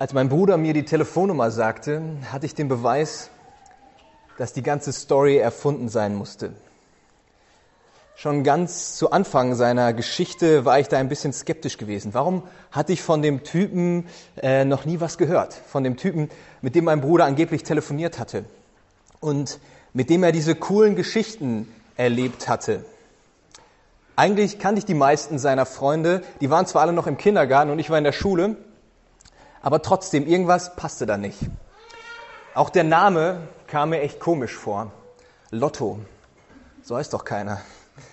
Als mein Bruder mir die Telefonnummer sagte, hatte ich den Beweis, dass die ganze Story erfunden sein musste. Schon ganz zu Anfang seiner Geschichte war ich da ein bisschen skeptisch gewesen. Warum hatte ich von dem Typen noch nie was gehört? Von dem Typen, mit dem mein Bruder angeblich telefoniert hatte und mit dem er diese coolen Geschichten erlebt hatte. Eigentlich kannte ich die meisten seiner Freunde, die waren zwar alle noch im Kindergarten und ich war in der Schule, aber trotzdem, irgendwas passte da nicht. Auch der Name kam mir echt komisch vor. Lotto, so heißt doch keiner.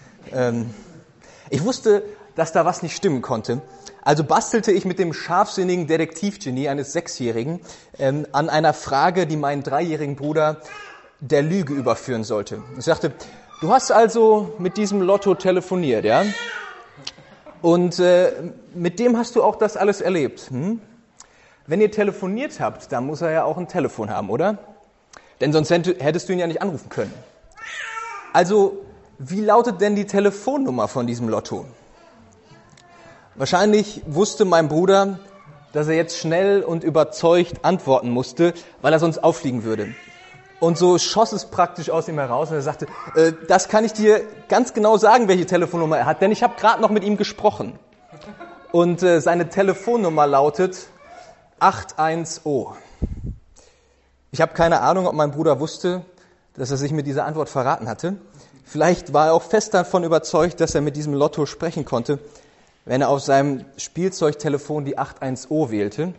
Ich wusste, dass da was nicht stimmen konnte. Also bastelte ich mit dem scharfsinnigen Detektivgenie eines 6-Jährigen an einer Frage, die meinen 3-jährigen Bruder der Lüge überführen sollte. Ich sagte, du hast also mit diesem Lotto telefoniert, ja? Und mit dem hast du auch das alles erlebt, hm? Wenn ihr telefoniert habt, dann muss er ja auch ein Telefon haben, oder? Denn sonst hättest du ihn ja nicht anrufen können. Also, wie lautet denn die Telefonnummer von diesem Lotto? Wahrscheinlich wusste mein Bruder, dass er jetzt schnell und überzeugt antworten musste, weil er sonst auffliegen würde. Und so schoss es praktisch aus ihm heraus und er sagte, das kann ich dir ganz genau sagen, welche Telefonnummer er hat, denn ich habe gerade noch mit ihm gesprochen. Und seine Telefonnummer lautet 81O. Ich habe keine Ahnung, ob mein Bruder wusste, dass er sich mit dieser Antwort verraten hatte. Vielleicht war er auch fest davon überzeugt, dass er mit diesem Lotto sprechen konnte, wenn er auf seinem Spielzeugtelefon die 81O wählte.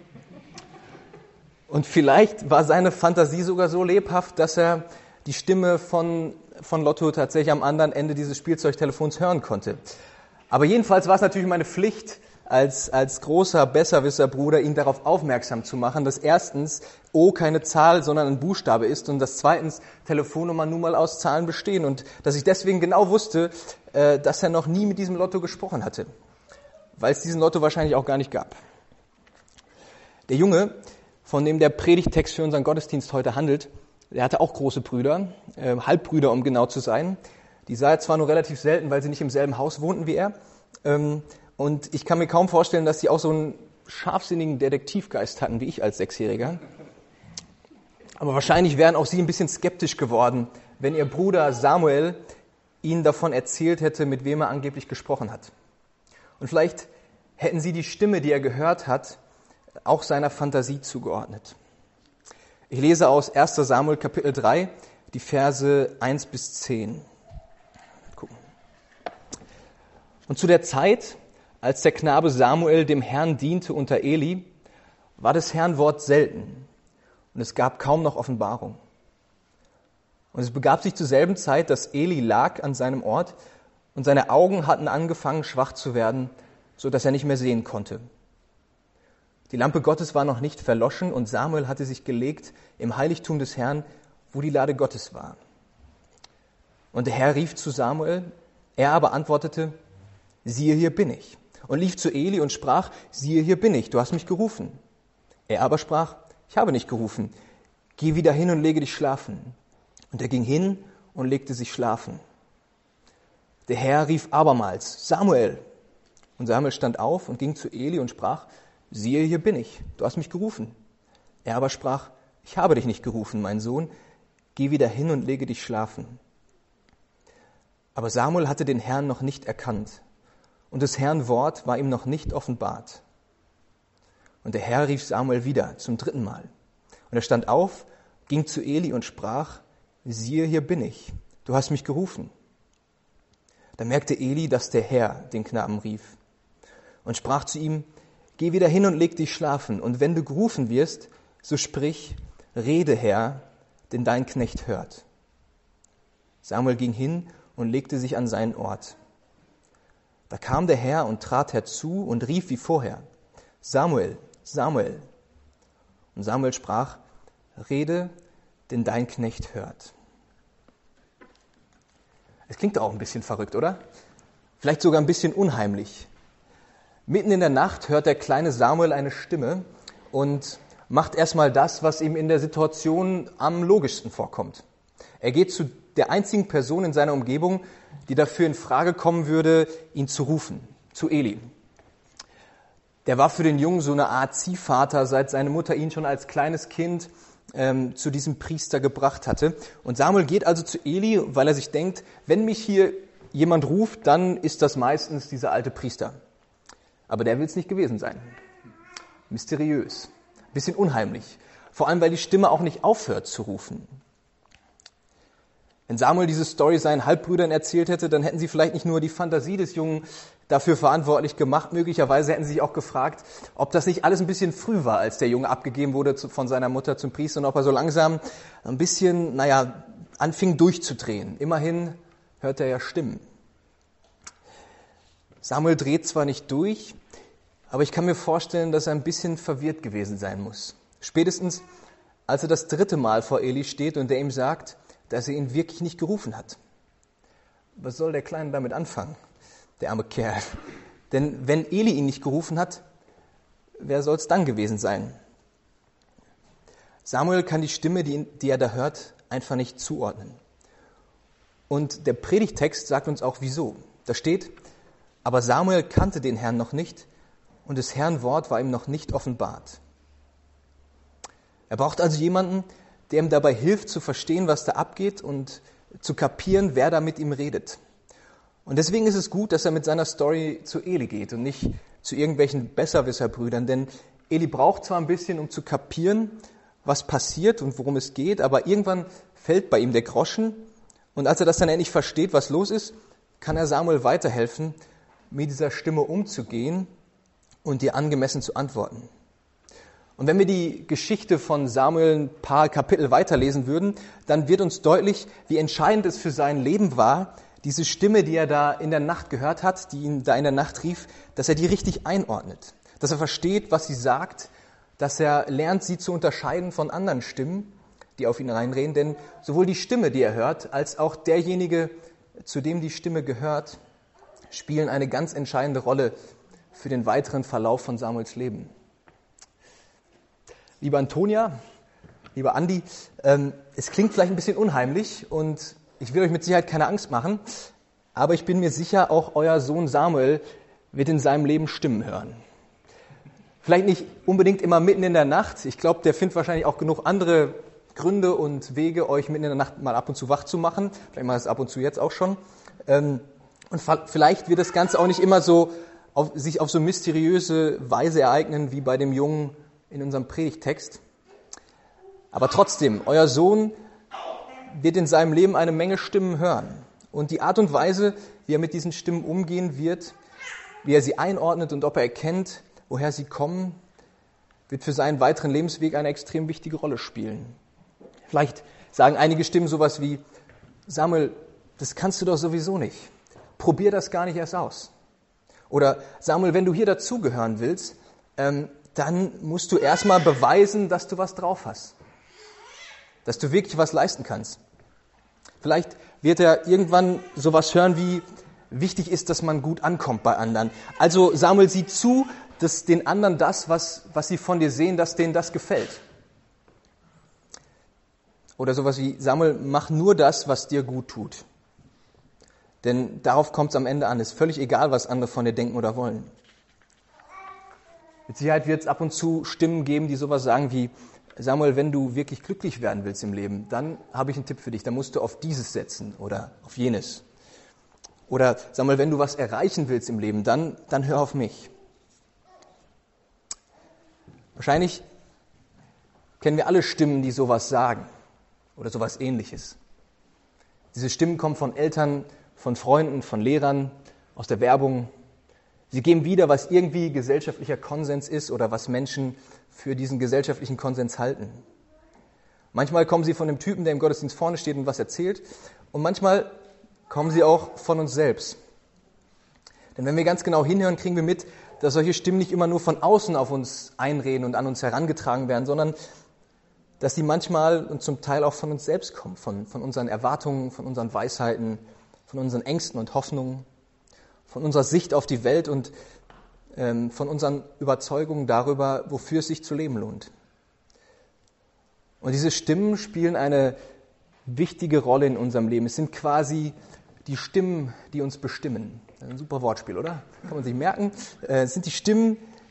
Und vielleicht war seine Fantasie sogar so lebhaft, dass er die Stimme von Lotto tatsächlich am anderen Ende dieses Spielzeugtelefons hören konnte. Aber jedenfalls war es natürlich meine Pflicht, als großer Besserwisser-Bruder ihn darauf aufmerksam zu machen, dass erstens O keine Zahl, sondern ein Buchstabe ist und dass zweitens Telefonnummern nun mal aus Zahlen bestehen und dass ich deswegen genau wusste, dass er noch nie mit diesem Lotto gesprochen hatte, weil es diesen Lotto wahrscheinlich auch gar nicht gab. Der Junge, von dem der Predigttext für unseren Gottesdienst heute handelt, der hatte auch große Brüder, Halbbrüder, um genau zu sein. Die sah er zwar nur relativ selten, weil sie nicht im selben Haus wohnten wie er, und ich kann mir kaum vorstellen, dass sie auch so einen scharfsinnigen Detektivgeist hatten, wie ich als 6-Jähriger. Aber wahrscheinlich wären auch sie ein bisschen skeptisch geworden, wenn ihr Bruder Samuel ihnen davon erzählt hätte, mit wem er angeblich gesprochen hat. Und vielleicht hätten sie die Stimme, die er gehört hat, auch seiner Fantasie zugeordnet. Ich lese aus 1. Samuel Kapitel 3, die Verse 1 bis 10. Gucken. Und zu der Zeit, als der Knabe Samuel dem Herrn diente unter Eli, war des Herrn Wort selten und es gab kaum noch Offenbarung. Und es begab sich zur selben Zeit, dass Eli lag an seinem Ort und seine Augen hatten angefangen schwach zu werden, so dass er nicht mehr sehen konnte. Die Lampe Gottes war noch nicht verloschen und Samuel hatte sich gelegt im Heiligtum des Herrn, wo die Lade Gottes war. Und der Herr rief zu Samuel, er aber antwortete, siehe, hier bin ich. Und lief zu Eli und sprach, siehe, hier bin ich, du hast mich gerufen. Er aber sprach, ich habe nicht gerufen, geh wieder hin und lege dich schlafen. Und er ging hin und legte sich schlafen. Der Herr rief abermals, Samuel. Und Samuel stand auf und ging zu Eli und sprach, siehe, hier bin ich, du hast mich gerufen. Er aber sprach, ich habe dich nicht gerufen, mein Sohn, geh wieder hin und lege dich schlafen. Aber Samuel hatte den Herrn noch nicht erkannt. Und des Herrn Wort war ihm noch nicht offenbart. Und der Herr rief Samuel wieder zum 3. Mal. Und er stand auf, ging zu Eli und sprach, siehe, hier bin ich, du hast mich gerufen. Da merkte Eli, dass der Herr den Knaben rief und sprach zu ihm, geh wieder hin und leg dich schlafen. Und wenn du gerufen wirst, so sprich, rede, Herr, denn dein Knecht hört. Samuel ging hin und legte sich an seinen Ort. Da kam der Herr und trat herzu und rief wie vorher, Samuel, Samuel. Und Samuel sprach, rede, denn dein Knecht hört. Es klingt auch ein bisschen verrückt, oder? Vielleicht sogar ein bisschen unheimlich. Mitten in der Nacht hört der kleine Samuel eine Stimme und macht erstmal das, was ihm in der Situation am logischsten vorkommt. Er geht zu der einzigen Person in seiner Umgebung, die dafür in Frage kommen würde, ihn zu rufen, zu Eli. der war für den Jungen so eine Art Ziehvater, seit seine Mutter ihn schon als kleines Kind zu diesem Priester gebracht hatte. Und Samuel geht also zu Eli, weil er sich denkt, wenn mich hier jemand ruft, dann ist das meistens dieser alte Priester. Aber der will es nicht gewesen sein. Mysteriös, ein bisschen unheimlich. Vor allem, weil die Stimme auch nicht aufhört zu rufen. Wenn Samuel diese Story seinen Halbbrüdern erzählt hätte, dann hätten sie vielleicht nicht nur die Fantasie des Jungen dafür verantwortlich gemacht, möglicherweise hätten sie sich auch gefragt, ob das nicht alles ein bisschen früh war, als der Junge abgegeben wurde von seiner Mutter zum Priester und ob er so langsam ein bisschen, anfing durchzudrehen. Immerhin hört er ja Stimmen. Samuel dreht zwar nicht durch, aber ich kann mir vorstellen, dass er ein bisschen verwirrt gewesen sein muss. Spätestens, als er das 3. Mal vor Eli steht und der ihm sagt, dass er ihn wirklich nicht gerufen hat. Was soll der Kleine damit anfangen, der arme Kerl? Denn wenn Eli ihn nicht gerufen hat, wer soll es dann gewesen sein? Samuel kann die Stimme, die er da hört, einfach nicht zuordnen. Und der Predigtext sagt uns auch wieso. Da steht, aber Samuel kannte den Herrn noch nicht und des Herrn Wort war ihm noch nicht offenbart. Er braucht also jemanden, der ihm dabei hilft zu verstehen, was da abgeht und zu kapieren, wer da mit ihm redet. Und deswegen ist es gut, dass er mit seiner Story zu Eli geht und nicht zu irgendwelchen Besserwisserbrüdern, denn Eli braucht zwar ein bisschen, um zu kapieren, was passiert und worum es geht, aber irgendwann fällt bei ihm der Groschen und als er das dann endlich versteht, was los ist, kann er Samuel weiterhelfen, mit dieser Stimme umzugehen und ihr angemessen zu antworten. Und wenn wir die Geschichte von Samuel ein paar Kapitel weiterlesen würden, dann wird uns deutlich, wie entscheidend es für sein Leben war, diese Stimme, die er da in der Nacht gehört hat, die ihn da in der Nacht rief, dass er die richtig einordnet, dass er versteht, was sie sagt, dass er lernt, sie zu unterscheiden von anderen Stimmen, die auf ihn reinreden, denn sowohl die Stimme, die er hört, als auch derjenige, zu dem die Stimme gehört, spielen eine ganz entscheidende Rolle für den weiteren Verlauf von Samuels Leben. Liebe Antonia, lieber Andi, es klingt vielleicht ein bisschen unheimlich und ich will euch mit Sicherheit keine Angst machen, aber ich bin mir sicher, auch euer Sohn Samuel wird in seinem Leben Stimmen hören. Vielleicht nicht unbedingt immer mitten in der Nacht. Ich glaube, der findet wahrscheinlich auch genug andere Gründe und Wege, euch mitten in der Nacht mal ab und zu wach zu machen. Vielleicht macht es ab und zu jetzt auch schon. Und vielleicht wird das Ganze auch nicht immer sich auf so mysteriöse Weise ereignen wie bei dem Jungen in unserem Predigttext. Aber trotzdem, euer Sohn wird in seinem Leben eine Menge Stimmen hören. Und die Art und Weise, wie er mit diesen Stimmen umgehen wird, wie er sie einordnet und ob er erkennt, woher sie kommen, wird für seinen weiteren Lebensweg eine extrem wichtige Rolle spielen. Vielleicht sagen einige Stimmen sowas wie, Samuel, das kannst du doch sowieso nicht. Probier das gar nicht erst aus. Oder Samuel, wenn du hier dazugehören willst, dann musst du erstmal beweisen, dass du was drauf hast. Dass du wirklich was leisten kannst. Vielleicht wird er irgendwann sowas hören wie, wichtig ist, dass man gut ankommt bei anderen. Also Samuel, sieh zu, dass den anderen das, was sie von dir sehen, dass denen das gefällt. Oder sowas wie, Samuel, mach nur das, was dir gut tut. Denn darauf kommt es am Ende an. Es ist völlig egal, was andere von dir denken oder wollen. Mit Sicherheit wird es ab und zu Stimmen geben, die sowas sagen wie, Samuel, wenn du wirklich glücklich werden willst im Leben, dann habe ich einen Tipp für dich, dann musst du auf dieses setzen oder auf jenes. Oder Samuel, wenn du was erreichen willst im Leben, dann hör auf mich. Wahrscheinlich kennen wir alle Stimmen, die sowas sagen oder sowas Ähnliches. Diese Stimmen kommen von Eltern, von Freunden, von Lehrern, aus der Werbung. Sie geben wieder, was irgendwie gesellschaftlicher Konsens ist oder was Menschen für diesen gesellschaftlichen Konsens halten. Manchmal kommen sie von dem Typen, der im Gottesdienst vorne steht und was erzählt. Und manchmal kommen sie auch von uns selbst. Denn wenn wir ganz genau hinhören, kriegen wir mit, dass solche Stimmen nicht immer nur von außen auf uns einreden und an uns herangetragen werden, sondern dass sie manchmal und zum Teil auch von uns selbst kommen, von unseren Erwartungen, von unseren Weisheiten, von unseren Ängsten und Hoffnungen, von unserer Sicht auf die Welt und von unseren Überzeugungen darüber, wofür es sich zu leben lohnt. Und diese Stimmen spielen eine wichtige Rolle in unserem Leben. Es sind quasi die Stimmen, die uns bestimmen. Ein super Wortspiel, oder? Kann man sich merken. Es sind die Stimmen,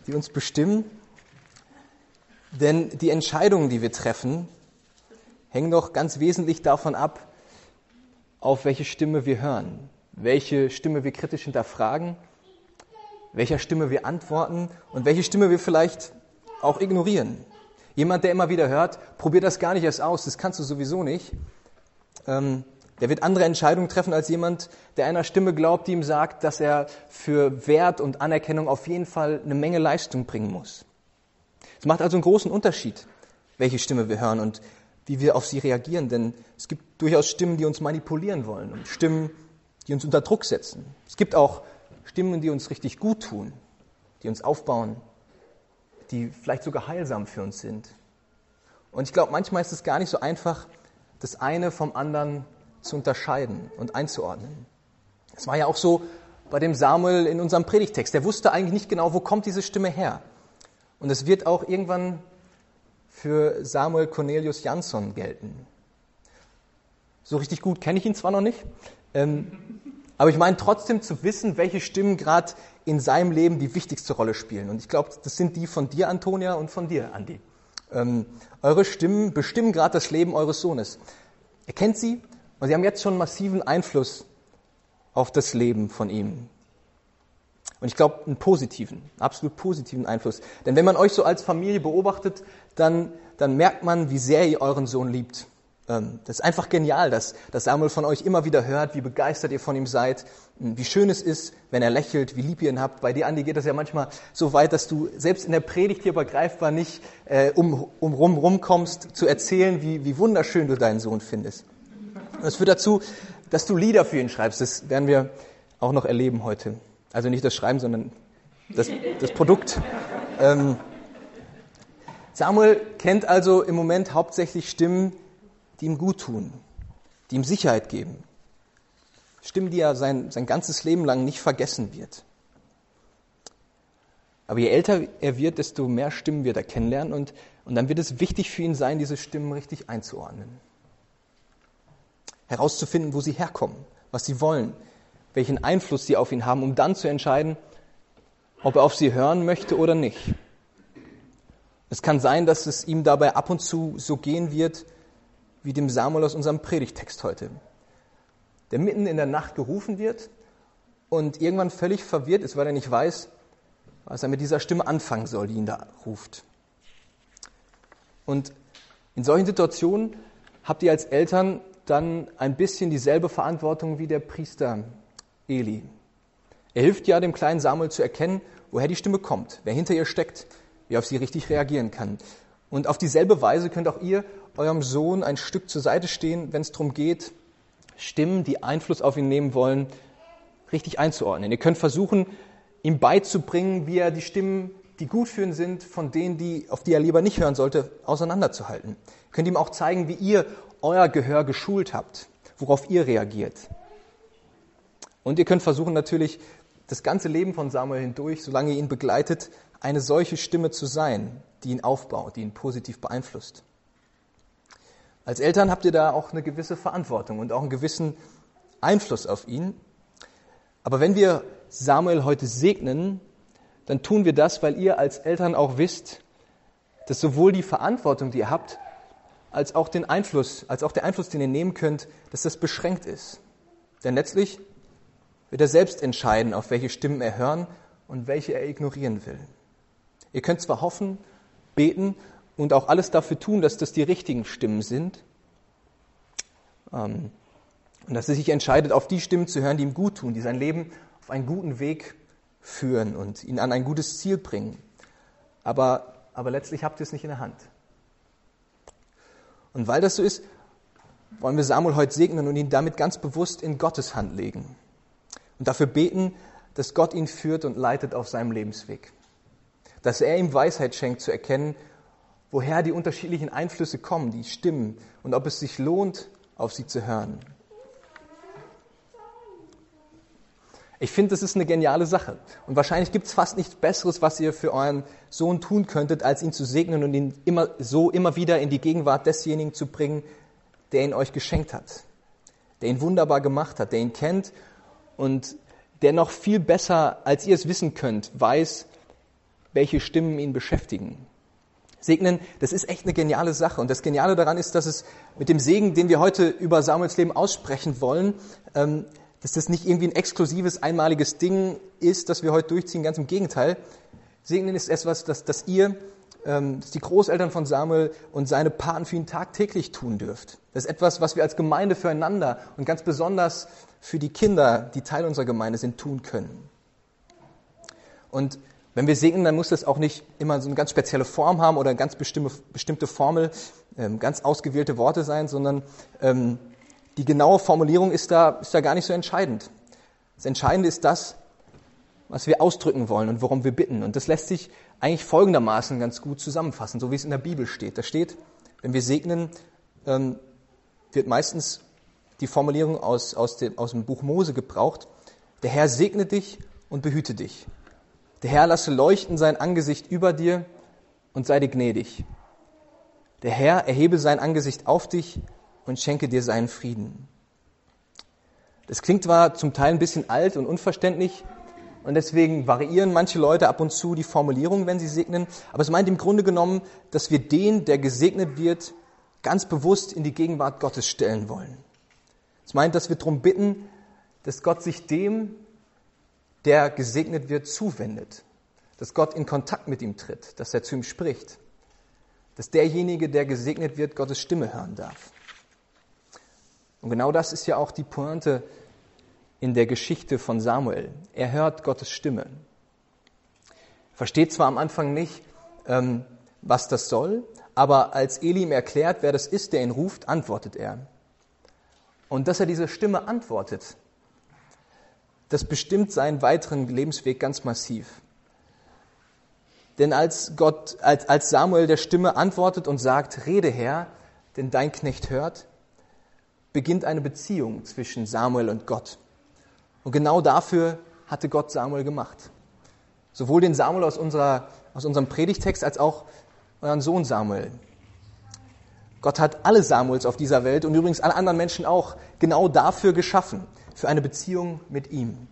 die uns bestimmen. Denn die Entscheidungen, die wir treffen, hängen doch ganz wesentlich davon ab, auf welche Stimme wir hören, welche Stimme wir kritisch hinterfragen, welcher Stimme wir antworten und welche Stimme wir vielleicht auch ignorieren. Jemand, der immer wieder hört, probier das gar nicht erst aus, das kannst du sowieso nicht, der wird andere Entscheidungen treffen als jemand, der einer Stimme glaubt, die ihm sagt, dass er für Wert und Anerkennung auf jeden Fall eine Menge Leistung bringen muss. Es macht also einen großen Unterschied, welche Stimme wir hören und wie wir auf sie reagieren, denn es gibt durchaus Stimmen, die uns manipulieren wollen und Stimmen, die uns unter Druck setzen. Es gibt auch Stimmen, die uns richtig gut tun, die uns aufbauen, die vielleicht sogar heilsam für uns sind. Und ich glaube, manchmal ist es gar nicht so einfach, das eine vom anderen zu unterscheiden und einzuordnen. Es war ja auch so bei dem Samuel in unserem Predigtext. Der wusste eigentlich nicht genau, wo kommt diese Stimme her. Und es wird auch irgendwann für Samuel Cornelius Jansson gelten. So richtig gut kenne ich ihn zwar noch nicht, aber ich meine trotzdem zu wissen, welche Stimmen gerade in seinem Leben die wichtigste Rolle spielen. Und ich glaube, das sind die von dir, Antonia, und von dir, Andi. Eure Stimmen bestimmen gerade das Leben eures Sohnes. Ihr kennt sie und sie haben jetzt schon massiven Einfluss auf das Leben von ihm. Und ich glaube, einen positiven, absolut positiven Einfluss. Denn wenn man euch so als Familie beobachtet, dann merkt man, wie sehr ihr euren Sohn liebt. Das ist einfach genial, dass Samuel von euch immer wieder hört, wie begeistert ihr von ihm seid, wie schön es ist, wenn er lächelt, wie lieb ihr ihn habt. Bei dir, Andi, geht das ja manchmal so weit, dass du selbst in der Predigt hier begreifbar nicht rumkommst, zu erzählen, wie wunderschön du deinen Sohn findest. Und das führt dazu, dass du Lieder für ihn schreibst. Das werden wir auch noch erleben heute. Also nicht das Schreiben, sondern das Produkt. Samuel kennt also im Moment hauptsächlich Stimmen, die ihm gut tun, die ihm Sicherheit geben. Stimmen, die er sein ganzes Leben lang nicht vergessen wird. Aber je älter er wird, desto mehr Stimmen wird er kennenlernen und dann wird es wichtig für ihn sein, diese Stimmen richtig einzuordnen. Herauszufinden, wo sie herkommen, was sie wollen, welchen Einfluss sie auf ihn haben, um dann zu entscheiden, ob er auf sie hören möchte oder nicht. Es kann sein, dass es ihm dabei ab und zu so gehen wird, wie dem Samuel aus unserem Predigtext heute, der mitten in der Nacht gerufen wird und irgendwann völlig verwirrt ist, weil er nicht weiß, was er mit dieser Stimme anfangen soll, die ihn da ruft. Und in solchen Situationen habt ihr als Eltern dann ein bisschen dieselbe Verantwortung wie der Priester Eli. Er hilft ja dem kleinen Samuel zu erkennen, woher die Stimme kommt, wer hinter ihr steckt, wie er auf sie richtig reagieren kann. Und auf dieselbe Weise könnt auch ihr eurem Sohn ein Stück zur Seite stehen, wenn es darum geht, Stimmen, die Einfluss auf ihn nehmen wollen, richtig einzuordnen. Ihr könnt versuchen, ihm beizubringen, wie er die Stimmen, die gut für ihn sind, von denen, auf die er lieber nicht hören sollte, auseinanderzuhalten. Ihr könnt ihm auch zeigen, wie ihr euer Gehör geschult habt, worauf ihr reagiert. Und ihr könnt versuchen natürlich, das ganze Leben von Samuel hindurch, solange ihr ihn begleitet, eine solche Stimme zu sein, die ihn aufbaut, die ihn positiv beeinflusst. Als Eltern habt ihr da auch eine gewisse Verantwortung und auch einen gewissen Einfluss auf ihn. Aber wenn wir Samuel heute segnen, dann tun wir das, weil ihr als Eltern auch wisst, dass sowohl die Verantwortung, die ihr habt, als auch der Einfluss, den ihr nehmen könnt, dass das beschränkt ist. Denn letztlich wird er selbst entscheiden, auf welche Stimmen er hören und welche er ignorieren will. Ihr könnt zwar hoffen, beten und auch alles dafür tun, dass das die richtigen Stimmen sind und dass er sich entscheidet, auf die Stimmen zu hören, die ihm gut tun, die sein Leben auf einen guten Weg führen und ihn an ein gutes Ziel bringen. Aber letztlich habt ihr es nicht in der Hand. Und weil das so ist, wollen wir Samuel heute segnen und ihn damit ganz bewusst in Gottes Hand legen. Und dafür beten, dass Gott ihn führt und leitet auf seinem Lebensweg. Dass er ihm Weisheit schenkt, zu erkennen, woher die unterschiedlichen Einflüsse kommen, die Stimmen, und ob es sich lohnt, auf sie zu hören. Ich finde, das ist eine geniale Sache. Und wahrscheinlich gibt es fast nichts Besseres, was ihr für euren Sohn tun könntet, als ihn zu segnen und ihn immer wieder in die Gegenwart desjenigen zu bringen, der ihn euch geschenkt hat, der ihn wunderbar gemacht hat, der ihn kennt und der noch viel besser, als ihr es wissen könnt, weiß, welche Stimmen ihn beschäftigen. Segnen, das ist echt eine geniale Sache. Und das Geniale daran ist, dass es mit dem Segen, den wir heute über Samuels Leben aussprechen wollen, dass das nicht irgendwie ein exklusives, einmaliges Ding ist, das wir heute durchziehen. Ganz im Gegenteil. Segnen ist etwas, dass die Großeltern von Samuel und seine Paten für ihn tagtäglich tun dürft. Das ist etwas, was wir als Gemeinde füreinander und ganz besonders für die Kinder, die Teil unserer Gemeinde sind, tun können. Und wenn wir segnen, dann muss das auch nicht immer so eine ganz spezielle Form haben oder eine ganz bestimmte Formel, ganz ausgewählte Worte sein, sondern die genaue Formulierung ist da gar nicht so entscheidend. Das Entscheidende ist das, was wir ausdrücken wollen und worum wir bitten. Und das lässt sich eigentlich folgendermaßen ganz gut zusammenfassen, so wie es in der Bibel steht. Da steht, wenn wir segnen, wird meistens die Formulierung aus dem Buch Mose gebraucht. Der Herr segne dich und behüte dich. Der Herr lasse leuchten sein Angesicht über dir und sei dir gnädig. Der Herr erhebe sein Angesicht auf dich und schenke dir seinen Frieden. Das klingt zwar zum Teil ein bisschen alt und unverständlich und deswegen variieren manche Leute ab und zu die Formulierung, wenn sie segnen, aber es meint im Grunde genommen, dass wir den, der gesegnet wird, ganz bewusst in die Gegenwart Gottes stellen wollen. Es meint, dass wir darum bitten, dass Gott sich dem, der gesegnet wird, zuwendet. Dass Gott in Kontakt mit ihm tritt, dass er zu ihm spricht. Dass derjenige, der gesegnet wird, Gottes Stimme hören darf. Und genau das ist ja auch die Pointe in der Geschichte von Samuel. Er hört Gottes Stimme. Versteht zwar am Anfang nicht, was das soll, aber als Eli ihm erklärt, wer das ist, der ihn ruft, antwortet er. Und dass er diese Stimme antwortet, das bestimmt seinen weiteren Lebensweg ganz massiv. Denn als Samuel der Stimme antwortet und sagt, rede Herr, denn dein Knecht hört, beginnt eine Beziehung zwischen Samuel und Gott. Und genau dafür hatte Gott Samuel gemacht. Sowohl den Samuel aus unserem Predigtext als auch euren Sohn Samuel. Gott hat alle Samuels auf dieser Welt und übrigens alle anderen Menschen auch genau dafür geschaffen, für eine Beziehung mit ihm.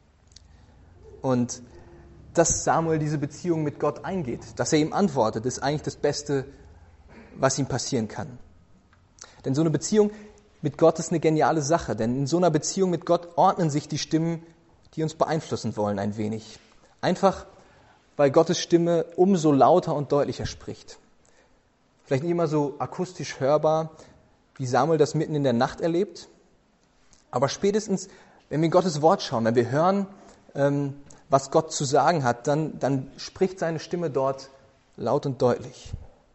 Und dass Samuel diese Beziehung mit Gott eingeht, dass er ihm antwortet, ist eigentlich das Beste, was ihm passieren kann. Denn so eine Beziehung mit Gott ist eine geniale Sache, denn in so einer Beziehung mit Gott ordnen sich die Stimmen, die uns beeinflussen wollen, ein wenig. Einfach, weil Gottes Stimme umso lauter und deutlicher spricht. Vielleicht nicht immer so akustisch hörbar, wie Samuel das mitten in der Nacht erlebt, aber spätestens, wenn wir in Gottes Wort schauen, wenn wir hören, was Gott zu sagen hat, dann spricht seine Stimme dort laut und deutlich.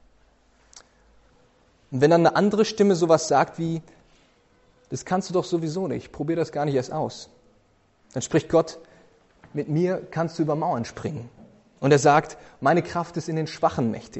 Und wenn dann eine andere Stimme sowas sagt wie, das kannst du doch sowieso nicht, probier das gar nicht erst aus, dann spricht Gott, mit mir kannst du über Mauern springen. Und er sagt, meine Kraft ist in den Schwachen mächtig.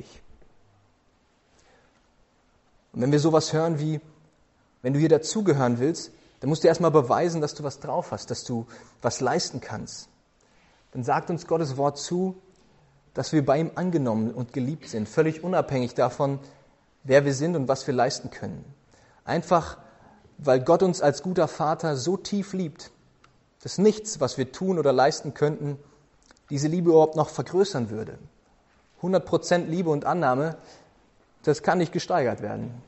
Und wenn wir sowas hören wie, wenn du hier dazugehören willst, dann musst du erstmal beweisen, dass du was drauf hast, dass du was leisten kannst. Dann sagt uns Gottes Wort zu, dass wir bei ihm angenommen und geliebt sind, völlig unabhängig davon, wer wir sind und was wir leisten können. Einfach, weil Gott uns als guter Vater so tief liebt, dass nichts, was wir tun oder leisten könnten, diese Liebe überhaupt noch vergrößern würde. 100% Liebe und Annahme, das kann nicht gesteigert werden.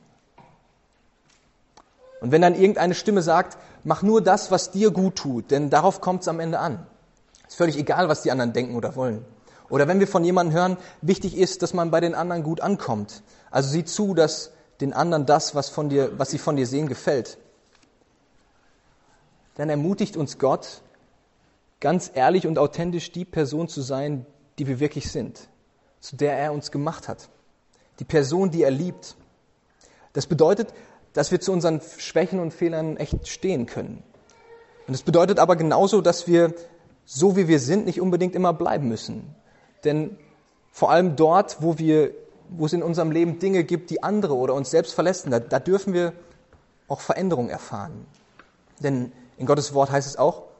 Und wenn dann irgendeine Stimme sagt, mach nur das, was dir gut tut, denn darauf kommt es am Ende an. Ist völlig egal, was die anderen denken oder wollen. Oder wenn wir von jemandem hören, wichtig ist, dass man bei den anderen gut ankommt. Also sieh zu, dass den anderen das, was sie von dir sehen, gefällt. Dann ermutigt uns Gott, ganz ehrlich und authentisch die Person zu sein, die wir wirklich sind, zu der er uns gemacht hat. Die Person, die er liebt. Das bedeutet, dass wir zu unseren Schwächen und Fehlern echt stehen können. Und das bedeutet aber genauso, dass wir, so wie wir sind, nicht unbedingt immer bleiben müssen. Denn vor allem dort, wo es in unserem Leben Dinge gibt, die andere oder uns selbst verletzen, da dürfen wir auch Veränderung erfahren. Denn in Gottes Wort heißt es auch,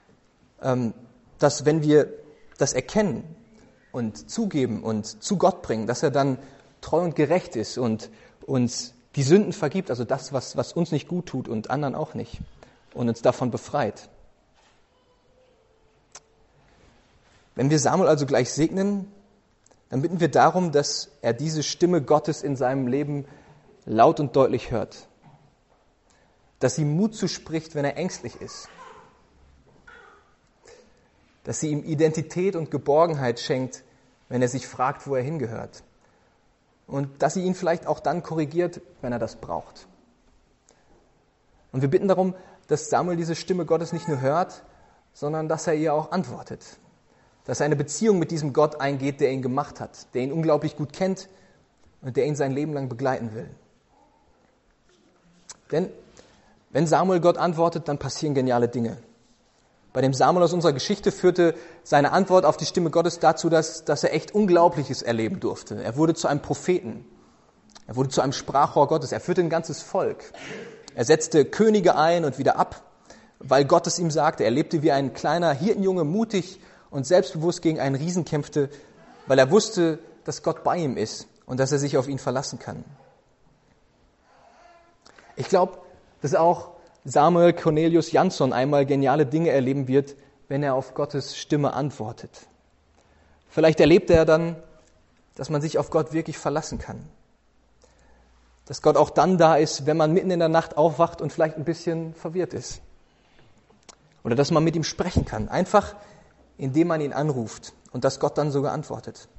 dass wenn wir das erkennen und zugeben und zu Gott bringen, dass er dann treu und gerecht ist und uns die Sünden vergibt, also das, was uns nicht gut tut und anderen auch nicht, und uns davon befreit. Wenn wir Samuel also gleich segnen, dann bitten wir darum, dass er diese Stimme Gottes in seinem Leben laut und deutlich hört. Dass sie Mut zuspricht, wenn er ängstlich ist. Dass sie ihm Identität und Geborgenheit schenkt, wenn er sich fragt, wo er hingehört. Und dass sie ihn vielleicht auch dann korrigiert, wenn er das braucht. Und wir bitten darum, dass Samuel diese Stimme Gottes nicht nur hört, sondern dass er ihr auch antwortet. Dass er eine Beziehung mit diesem Gott eingeht, der ihn gemacht hat, der ihn unglaublich gut kennt und der ihn sein Leben lang begleiten will. Denn wenn Samuel Gott antwortet, dann passieren geniale Dinge. Bei dem Samuel aus unserer Geschichte führte seine Antwort auf die Stimme Gottes dazu, dass er echt Unglaubliches erleben durfte. Er wurde zu einem Propheten. Er wurde zu einem Sprachrohr Gottes. Er führte ein ganzes Volk. Er setzte Könige ein und wieder ab, weil Gott es ihm sagte. Er lebte wie ein kleiner Hirtenjunge, mutig und selbstbewusst gegen einen Riesen kämpfte, weil er wusste, dass Gott bei ihm ist und dass er sich auf ihn verlassen kann. Ich glaube, dass auch Samuel Cornelius Jansson einmal geniale Dinge erleben wird, wenn er auf Gottes Stimme antwortet. Vielleicht erlebt er dann, dass man sich auf Gott wirklich verlassen kann. Dass Gott auch dann da ist, wenn man mitten in der Nacht aufwacht und vielleicht ein bisschen verwirrt ist. Oder dass man mit ihm sprechen kann, einfach indem man ihn anruft und dass Gott dann sogar antwortet.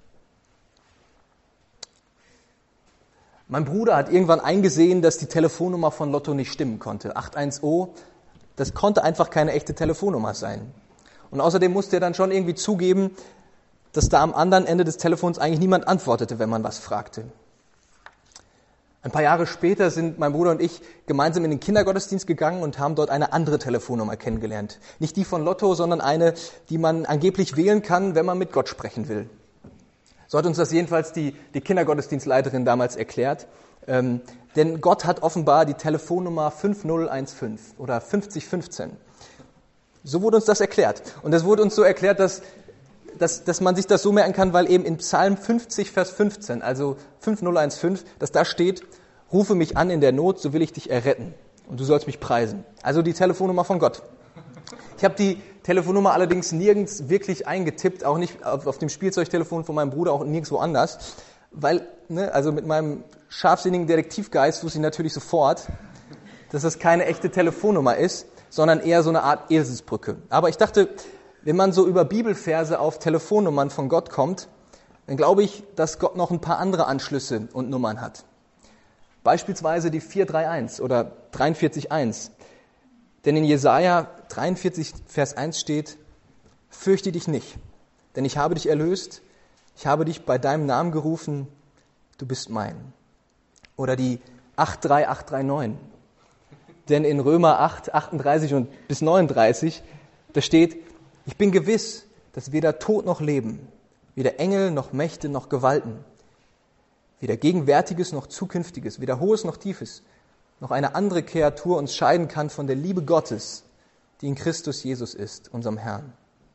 Mein Bruder hat irgendwann eingesehen, dass die Telefonnummer von Lotto nicht stimmen konnte. 810, das konnte einfach keine echte Telefonnummer sein. Und außerdem musste er dann schon irgendwie zugeben, dass da am anderen Ende des Telefons eigentlich niemand antwortete, wenn man was fragte. Ein paar Jahre später sind mein Bruder und ich gemeinsam in den Kindergottesdienst gegangen und haben dort eine andere Telefonnummer kennengelernt. Nicht die von Lotto, sondern eine, die man angeblich wählen kann, wenn man mit Gott sprechen will. So hat uns das jedenfalls die Kindergottesdienstleiterin damals erklärt. Denn Gott hat offenbar die Telefonnummer 5015 oder 5015. So wurde uns das erklärt. Und das wurde uns so erklärt, dass man sich das so merken kann, weil eben in Psalm 50, Vers 15, also 5015, dass da steht, rufe mich an in der Not, so will ich dich erretten. Und du sollst mich preisen. Also die Telefonnummer von Gott. Ich habe die Telefonnummer allerdings nirgends wirklich eingetippt, auch nicht auf dem Spielzeugtelefon von meinem Bruder, auch nirgendwo anders, weil, also mit meinem scharfsinnigen Detektivgeist wusste ich natürlich sofort, dass das keine echte Telefonnummer ist, sondern eher so eine Art Eselsbrücke. Aber ich dachte, wenn man so über Bibelverse auf Telefonnummern von Gott kommt, dann glaube ich, dass Gott noch ein paar andere Anschlüsse und Nummern hat. Beispielsweise die 431 oder 43.1. Denn in Jesaja 43, Vers 1 steht, fürchte dich nicht, denn ich habe dich erlöst, ich habe dich bei deinem Namen gerufen, du bist mein. Oder die 83839. Denn in Römer 8, 38 und bis 39, da steht, ich bin gewiss, dass weder Tod noch Leben, weder Engel noch Mächte noch Gewalten, weder Gegenwärtiges noch Zukünftiges, weder Hohes noch Tiefes, noch eine andere Kreatur uns scheiden kann von der Liebe Gottes, die in Christus Jesus ist, unserem Herrn.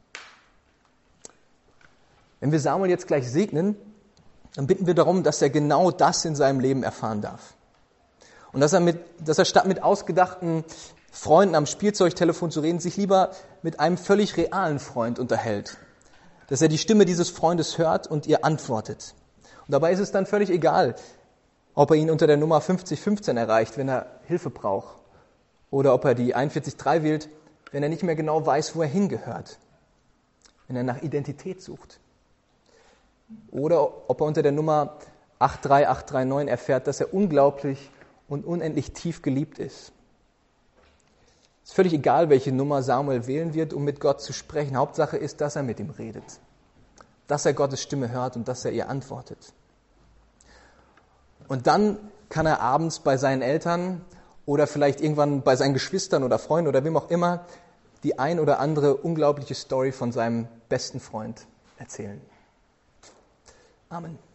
Wenn wir Samuel jetzt gleich segnen, dann bitten wir darum, dass er genau das in seinem Leben erfahren darf. Und dass er statt mit ausgedachten Freunden am Spielzeugtelefon zu reden, sich lieber mit einem völlig realen Freund unterhält. Dass er die Stimme dieses Freundes hört und ihr antwortet. Und dabei ist es dann völlig egal, ob er ihn unter der Nummer 5015 erreicht, wenn er Hilfe braucht. Oder ob er die 41.3 wählt, wenn er nicht mehr genau weiß, wo er hingehört. Wenn er nach Identität sucht. Oder ob er unter der Nummer 83839 erfährt, dass er unglaublich und unendlich tief geliebt ist. Es ist völlig egal, welche Nummer Samuel wählen wird, um mit Gott zu sprechen. Hauptsache ist, dass er mit ihm redet. Dass er Gottes Stimme hört und dass er ihr antwortet. Und dann kann er abends bei seinen Eltern oder vielleicht irgendwann bei seinen Geschwistern oder Freunden oder wem auch immer die ein oder andere unglaubliche Story von seinem besten Freund erzählen. Amen.